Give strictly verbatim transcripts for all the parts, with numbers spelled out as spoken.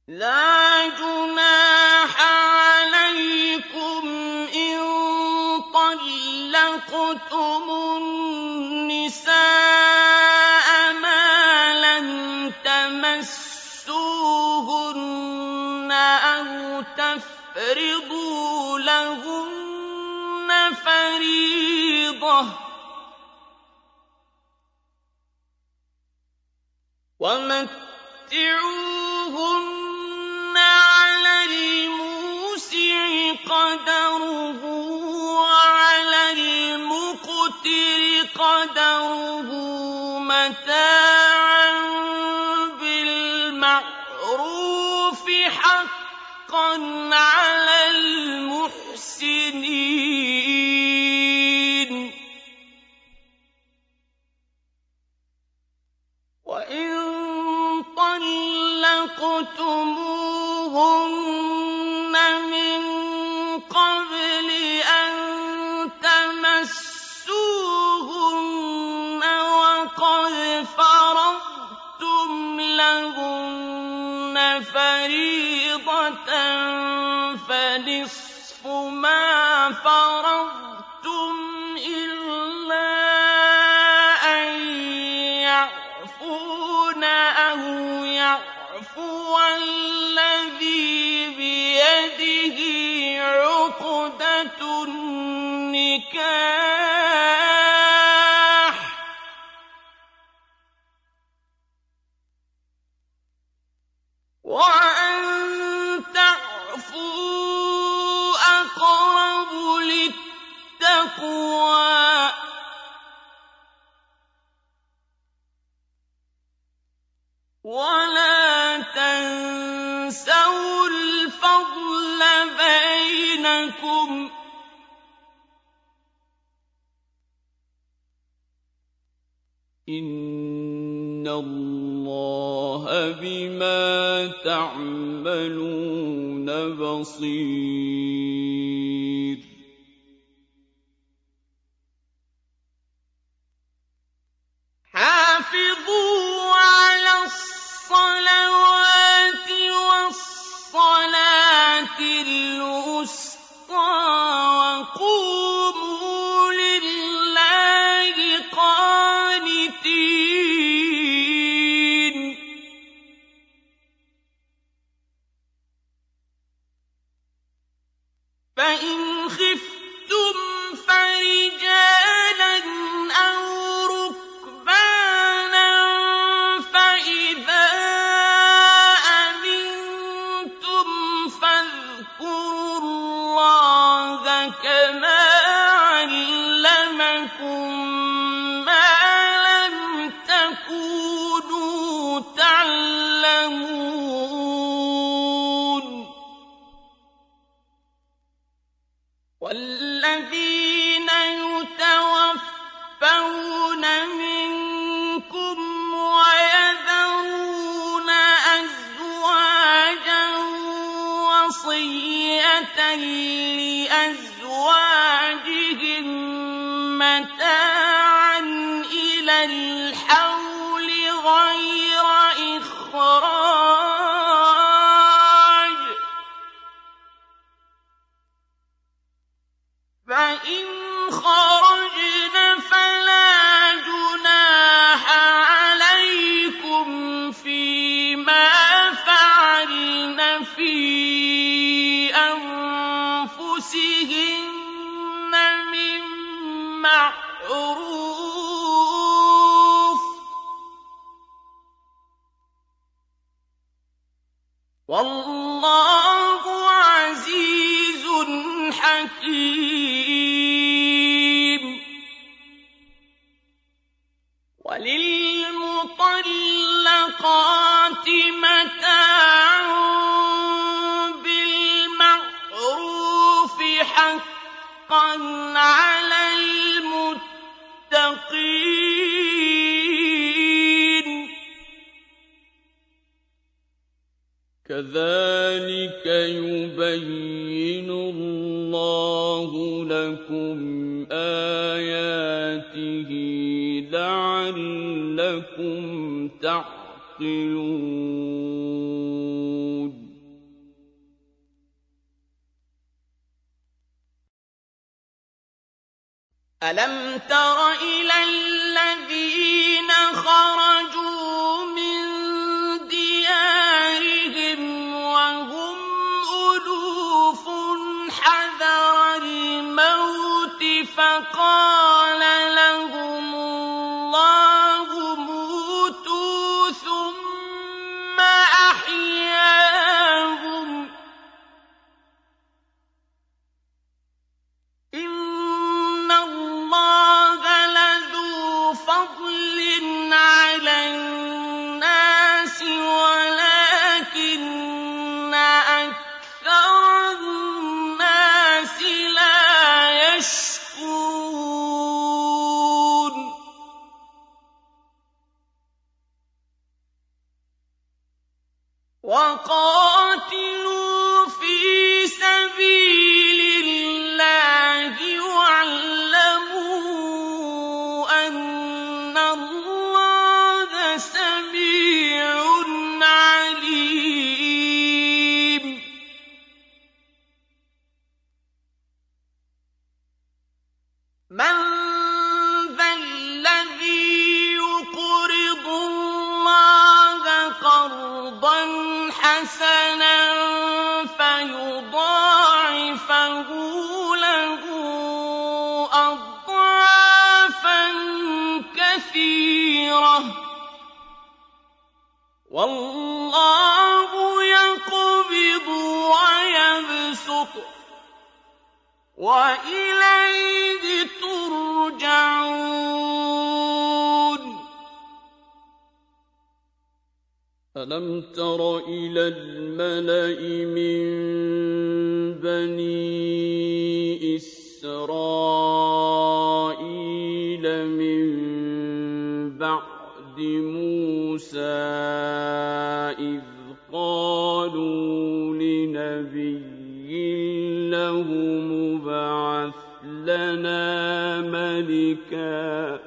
لَّا جُنَاحَ عَلَيْكُمْ إِن طَلَّقْتُمُ النِّسَاءَ مَا لَمْ تَمَسُّوهُنَّ أَوْ تَفْرِضُوا لَهُنَّ فَرِيضَةً ۚ وَمَتِّعُوهُنَّ عَلَى الْمُوسِعِ قَدَرُهُ وَعَلَى الْمُقْتِرِ قَدَرُهُ مَتَاعًا بِالْمَعْرُوفِ ۖ حَقًّا عَلَى الْمُحْسِنِينَ. وَإِن طَلَّقْتُمُوهُنَّ مِن قَبْلِ أَن تَمَسُّوهُنَّ وَقَدْ فَرَضْتُمْ لَهُنَّ فَرِيضَةً فَنِصْفُ مَا فَرَضْتُمْ إِلَّا أَن يَعْفُونَ أَوْ يَعْفُوَ الَّذِي بِيَدِهِ عُقْدَةُ النِّكَاحِ ۚ وَأَن تَعْفُوا أَقْرَبُ لِلتَّقْوَىٰ ۚ وَلَا تَنسَوُا الْفَضْلَ بَيْنَكُمْ ۚ إِنَّ اللَّهَ بِمَا تَعْمَلُونَ بَصِيرٌ. حَافِظُوا عَلَى الصَّلَوَاتِ وَالصَّلَاةِ الْوُسْطَىٰ وَقُومُوا لِلَّهِ قَانِتِينَ. فَإِنْ خِفْتُمْ فَرِجَالًا أَوْ رُكْبَانًا فَإِذَا أَمِنتُمْ فَاذْكُرُوا اللَّهَ كَمَا عَلَّمَكُم مَّا لَمْ تَكُونُوا تَعْلَمُونَ. وَالَّذِينَ يُتَوَفَّوْنَ مِنكُمْ وَيَذَرُونَ أَزْوَاجًا وَصِيَّةً لِّأَزْوَاجِهِم مَّتَاعًا إِلَى الْحَوْلِ غَيْرَ إِخْرَاجٍ ۚ فَإِنْ خَرَجْنَ فَلَا جُنَاحَ عَلَيْكُمْ فِيمَا فَعَلْنَ فِي أَنفُسِهِنَّ مِن مَّعْرُوفٍ ۗ وَاللَّهُ عَزِيزٌ حَكِيمٌ. وَلِلْمُطَلَّقَاتِ مَتَاعٌ بِالْمَعْرُوفِ حَقًّا عَلَى الْمُتَّقِينَ. كَذَٰلِكَ يُبَيِّنُ اللَّهُ لَكُمْ آيَاتِهِ لَعَلَّكُمْ تَعْقِلُونَ. أَلَمْ تَرَ إِلَى الَّذِينَ خَرَجُوا مِن دِيَارِهِمْ وَهُمْ أُلُوفٌ حَذَرَ الْمَوْتِ فَقَالَ لَهُمُ اللَّهُ مُوتُوا ثُمَّ أَحْيَاهُمْ ۚ إِنَّ اللَّهَ لَذُو فَضْلٍ عَلَى النَّاسِ وَلَٰكِنَّ أَكْثَرَ النَّاسِ لَا يَشْكُرُونَ وَقَاتِلُوا فِي سَبِيلِ اللَّهِ وَاعْلَمُوا أَنَّ اللَّهَ سَمِيعٌ عَلِيمٌ مَّن ذَا الَّذِي يُقْرِضُ اللَّهَ قَرْضًا حَسَنًا فَيُضَاعِفَهُ لَهُ أَضْعَافًا كَثِيرَةً ۚ وَاللَّهُ يَقْبِضُ وَيَبْسُطُ وَإِلَيْهِ تُرْجَعُونَ أَلَمْ تَرَ إِلَى الْمَلَإِ مِن بَنِي إِسْرَائِيلَ مِن بَعْدِ مُوسَىٰ إِذْ قَالُوا لِنَبِيٍّ لَّهُمُ ابْعَثْ لَنَا مَلِكًا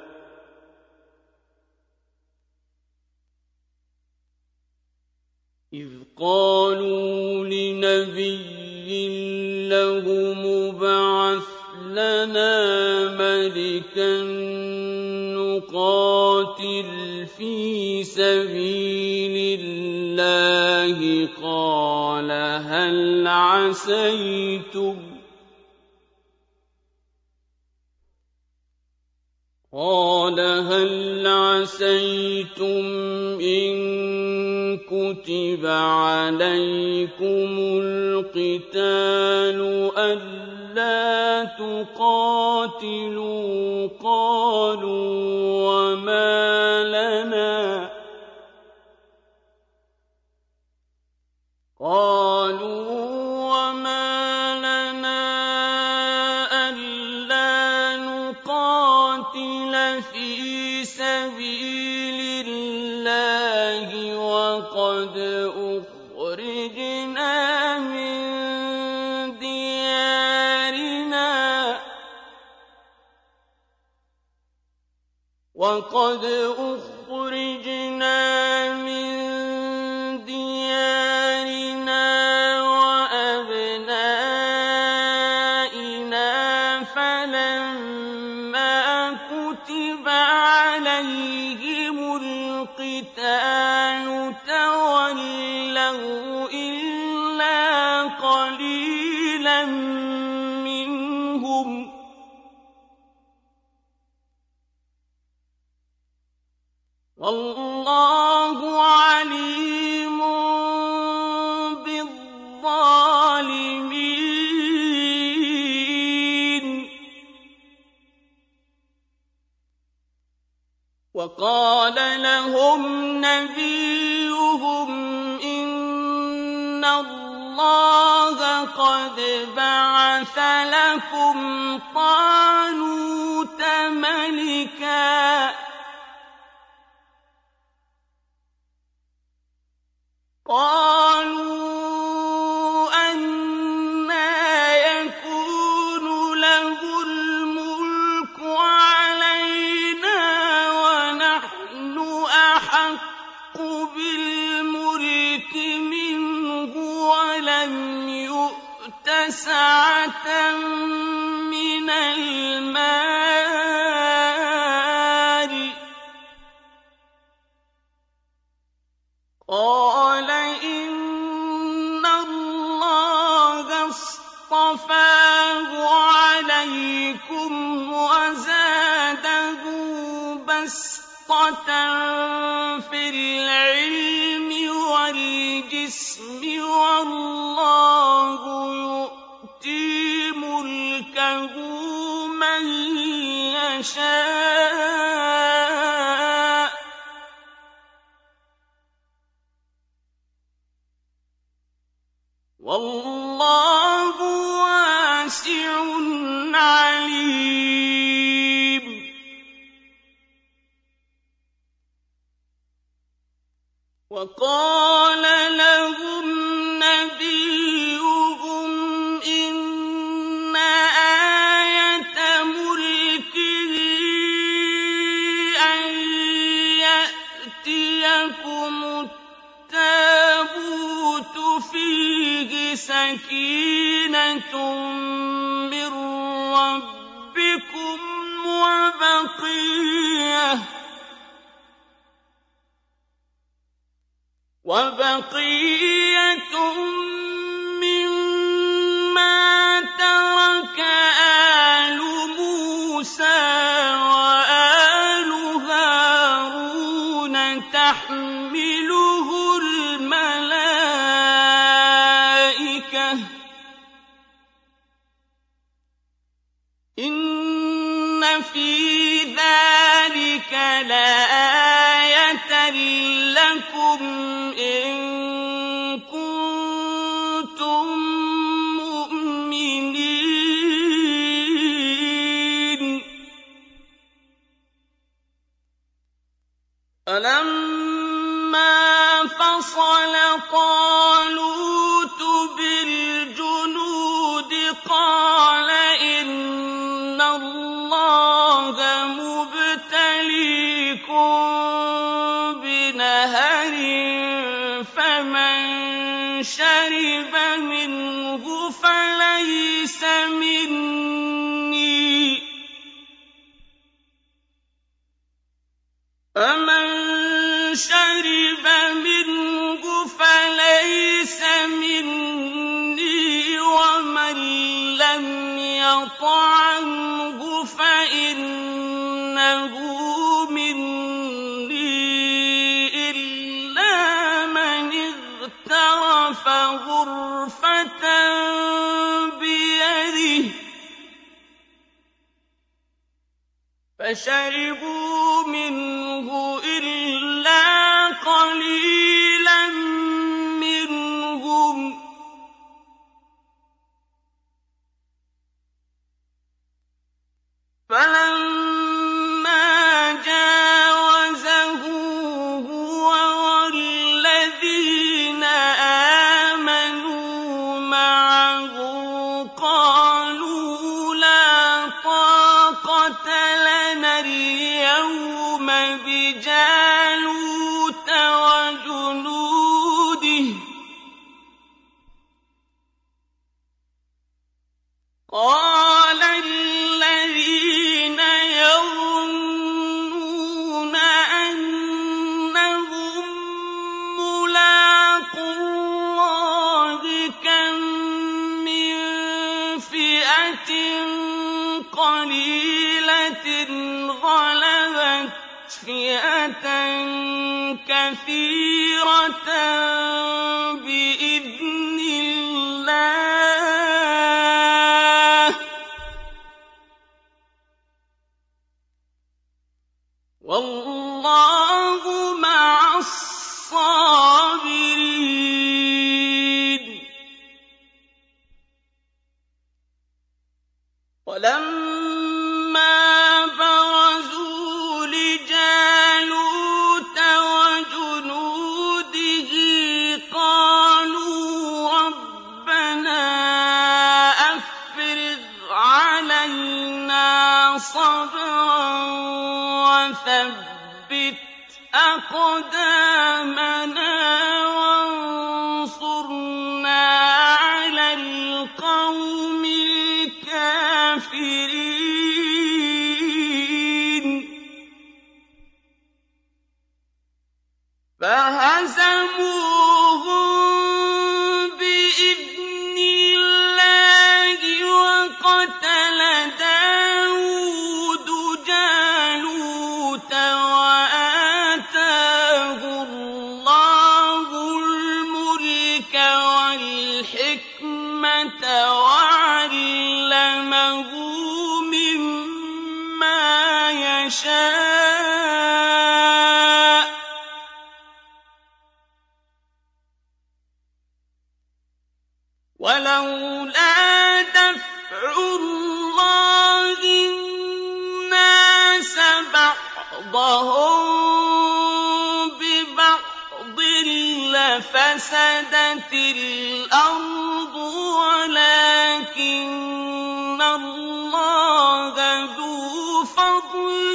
إذ قالوا لنبي لهم ابعث لنا ملكا نقاتل في سبيل الله قال هل عسيتم قال هل عسيتم إن كتب عليكم القتال ألا تقاتلوا قالوا وما لنا قالوا وما لنا ألا نقاتل في سبيل الله وقد أخرجنا من ديارنا وقد أخرجنا من ديارنا وأبنائنا فلما كتب عليهم القتال تولوا إلا قليلا منهم والله عليم بالظالمين وقال لهم نبيهم إن الله قد بعث لكم طالوت ملكا قالوا أنى يكون له الملك علينا ونحن أحق بالملك منه ولم يؤت سعة من المال قَالَ إِنَّ اللَّهَ اصْطَفَاهُ عَلَيْكُمْ وَزَادَهُ بَسْطَةً فِي الْعِلْمِ وَالْجِسْمِ ۖ وَاللَّهُ يُؤْتِي مُلْكَهُ مَن يَشَاءُ ۚ وَاللَّهُ وَاسِعٌ عَلِيمٌ. وَقَالَ لَهُمْ نَبِيُّهُمْ إِنَّ آيَةَ مُلْكِهِ أَن يَأْتِيَكُمُ التَّابُوتُ فِيهِ سَكِينَةٌ مِّن رَّبِّكُمْ وَبَقِيَّةٌ مِّمَّا تَرَكَ آلُ مُوسَىٰ وَآلُ هَارُونَ تَحْمِلُهُ الْمَلَائِكَةُ ۚ إِنَّ فِي ذَٰلِكَ لَآيَةً لَّكُمْ إِن كُنتُم مُّؤْمِنِينَ. فَلَمَّا فَصَلَ طَالُوتُ بِالْجُنُودِ قَالَ إِنَّ اللَّهَ مُبْتَلِيكُم بِنَهَرٍ فَمَن شَرِبَ مِنْهُ فَلَيْسَ مِنِّي فَمَن شَرِبَ مِنْهُ فَلَيْسَ مِنِّي وَمَن لَّمْ يَطْعَمْهُ فَإِنَّهُ مِنِّي إِلَّا مَنِ اغْتَرَفَ غُرْفَةً بِيَدِهِ ۚ فَشَرِبُوا مِنْهُ إِلَّا قَلِيلًا مِّنْهُمْ ۚ فَلَمَّا جَاوَزَهُ هُوَ وَالَّذِينَ آمَنُوا مَعَهُ قَالُوا لَا طَاقَةَ لَنَا الْيَوْمَ بِجَالُوتَ وَجُنُودِهِ ۚ قَالَ الَّذِينَ يَظُنُّونَ أَنَّهُم مُّلَاقُو اللَّهِ كَم مِّن فِئَةٍ قَلِيلَةٍ غَلَبَتْ فِئَةً كَثِيرَةً بِإِذْنِ اللَّهِ ۗ وَاللَّهُ مَعَ الصَّابِرِينَ. وَلَمَّا بَرَزُوا لِجَالُوتَ وَجُنُودِهِ قَالُوا رَبَّنَا أَفْرِغْ عَلَيْنَا صَبْرًا وَثَبِّتْ أَقْدَامَنَا وَانصُرْنَا عَلَى الْقَوْمِ الْكَافِرِينَ. فَهَزَمُوهُمْ فَهَزَمُوهُم بِإِذْنِ اللَّهِ وَقَتَلَ دَاوُودُ جَالُوتَ وَآتَاهُ اللَّهُ الْمُلْكَ وَالْحِكْمَةَ وَعَلَّمَهُ مِمَّا يَشَاءُ ۗ وَلَوْلَا دَفْعُ اللَّهِ النَّاسَ بَعْضَهُم بِبَعْضٍ لَّفَسَدَتِ الْأَرْضُ وَلَٰكِنَّ اللَّهَ ذُو فَضْلٍ